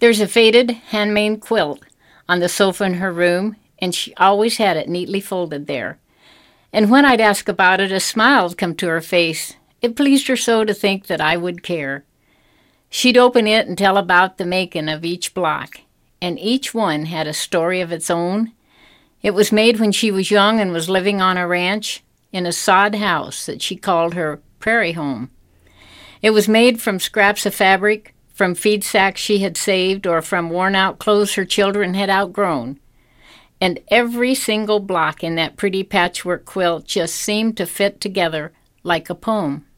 There's a faded handmade quilt on the sofa in her room, and she always had it neatly folded there. And when I'd ask about it, a smile would come to her face. It pleased her so to think that I would care. She'd open it and tell about the making of each block, and each one had a story of its own. It was made when she was young and was living on a ranch in a sod house that she called her prairie home. It was made from scraps of fabric, from feed sacks she had saved, or from worn-out clothes her children had outgrown. And every single block in that pretty patchwork quilt just seemed to fit together like a poem.